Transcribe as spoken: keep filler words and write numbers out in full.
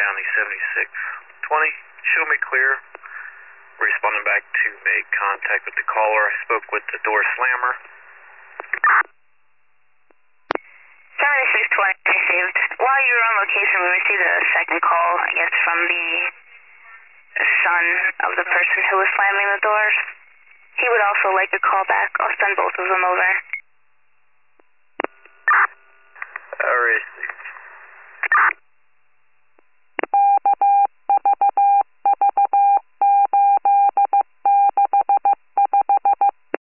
County seventy-six twenty. Show me clear. Responding back to make contact with the caller. I spoke with the door slammer. seventy-six twenty received. While you were on location, we received a second call, I guess, from the son of the person who was slamming the doors. He would also like a call back. I'll send both of them over.